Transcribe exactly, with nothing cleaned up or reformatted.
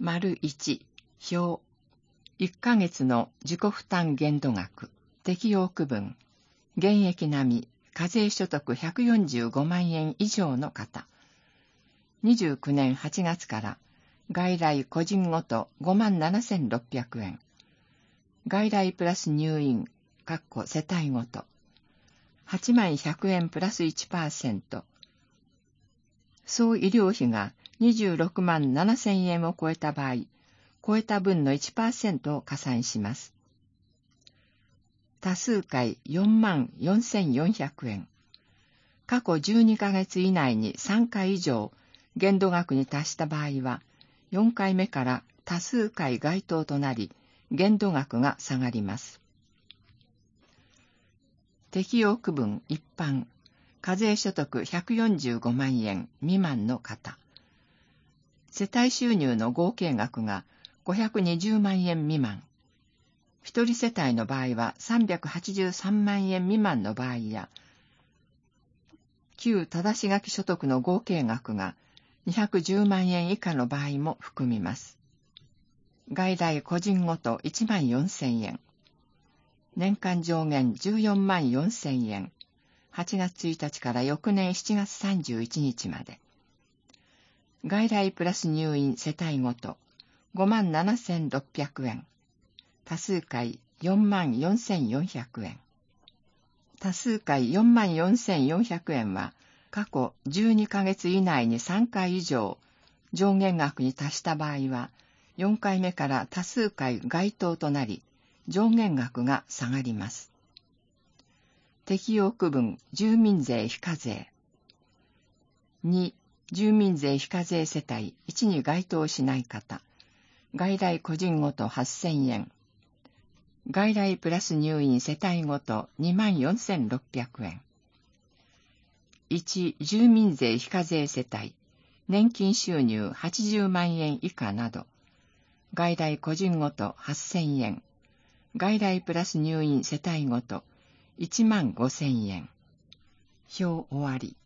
丸いち、表。いっかげつの自己負担限度額、適用区分。現役並み、課税所得ひゃくよんじゅうごまんえん以上の方。にじゅうきゅうねんはちがつから、外来個人ごとごまんななせんろっぴゃくえん。外来プラス入院、括弧世帯ごと。はちまんひゃくえんプラス いちパーセント。総医療費がにじゅうろくまんななせんえんを超えた場合、超えた分の いちパーセント を加算します。多数回よんまんよんせんよんひゃくえん。過去じゅうにかげつ以内にさんかい以上限度額に達した場合は、よんかいめから多数回該当となり、限度額が下がります。適用区分一般、課税所得ひゃくよんじゅうごまんえん未満の方。世帯収入の合計額がごひゃくにじゅうまんえん未満。一人世帯の場合はさんびゃくはちじゅうさんまんえん未満の場合や、旧正し書き所得の合計額がにひゃくじゅうまんえん以下の場合も含みます。外来個人ごといちまんよんせんえん。年間上限じゅうよんまんよんせんえん。はちがつついたちから翌年しちがつさんじゅういちにちまで。外来プラス入院世帯ごとごまんななせんろっぴゃくえん。多数回よんまんよんせんよんひゃくえん。多数回よんまんよんせんよんひゃくえんは過去じゅうにかげつ以内にさんかい以上上限額に達した場合はよんかいめから多数回該当となり上限額が下がります。適用区分住民税非課税。に、住民税非課税世帯いちに該当しない方。外来個人ごとはっせんえん。外来プラス入院世帯ごとにまんよんせんろっぴゃくえん。いち、住民税非課税世帯、年金収入はちじゅうまんえん以下など、外来個人ごとはっせんえん、外来プラス入院世帯ごといちまんごせんえん。表終わり。